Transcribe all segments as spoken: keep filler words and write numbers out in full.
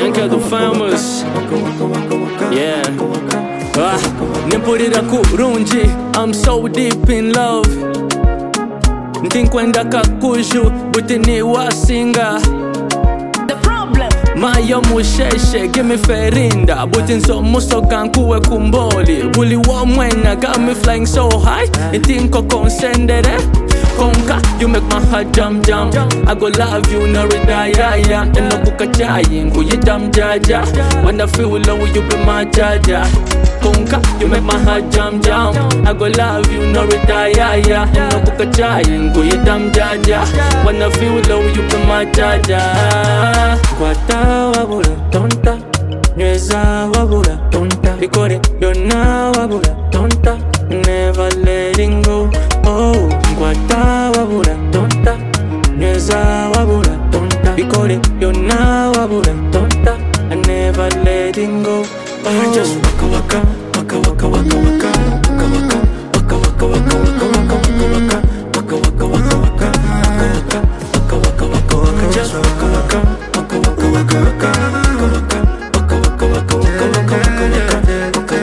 Yanka the famous. Yeah. Ah, nimpurira kurungi. I'm so deep in love. Ntinkwenda kakuju butini wasinga. The problem. Mayo musheshe give me ferinda. Butin so muso kankuwe kumboli. Buli wa mwena got me flying so high. Ntinko konsendere. Conka, you make my heart jump jump. I go love you, no retire. And no buka chayin, who you jump jaja. When I feel low, you be my jaja. Conka, you make my heart jump jump. I go love you, no retire. And no buka chayin, who you jump jaja. When I feel low, you be my jaja. Kwata wabula tonta, nyeza wabula tonta. Because you're now wabula tonta, never letting go. Oh, Kwata wabula tonta, nyeza wabula tonta. Because you're now wabula tonta, I never letting go. Oh, just waka waka, waka waka waka waka, waka waka, waka waka waka waka waka waka, waka waka waka waka, waka waka waka waka, just waka waka, waka waka waka waka, waka waka waka waka waka waka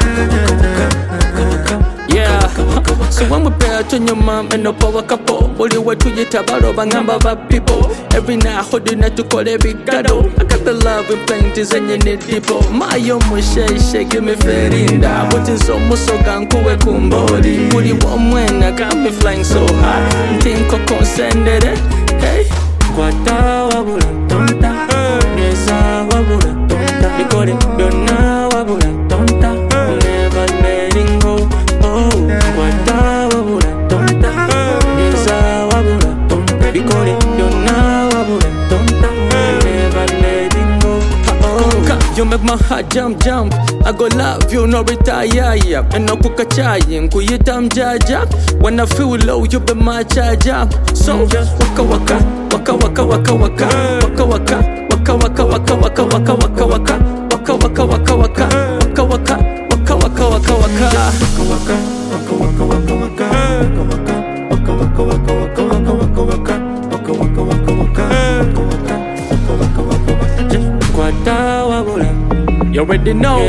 waka. Yeah. So when we pray to your mom and no power couple, only way to get about bangamba bad people. Every night holding that to call every gado. I got the love in plenty and you need people. My yo mushe give me ferinda. But in so muso ganku we kumbodi. Budi one when I got me flying so high. Think of consended. Hey, Kwata wabula tonta, nyeza wabula tonta. Because you're now wabula tonta, never letting go. Oh, Kwata wabula tonta, nyeza wabula tonta. Because you're now wabula tonta, never letting go. Oh, you make my heart jump jump. I go love you, no retire. And no kuka chayin, kuyitam jaja. When I feel low, you be my charger. So just waka waka, waka waka waka waka, waka waka, waka waka waka waka waka waka waka, waka waka waka waka, waka waka, waka waka waka waka. Waka waka waka waka waka, waka waka waka waka waka waka waka, waka waka waka waka, waka waka waka waka. Kwata wabula, you already know.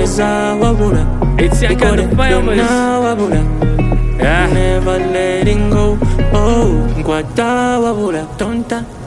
It's Yanka the famous. Yeah. Never letting go. Oh, Kwata wabula tonta.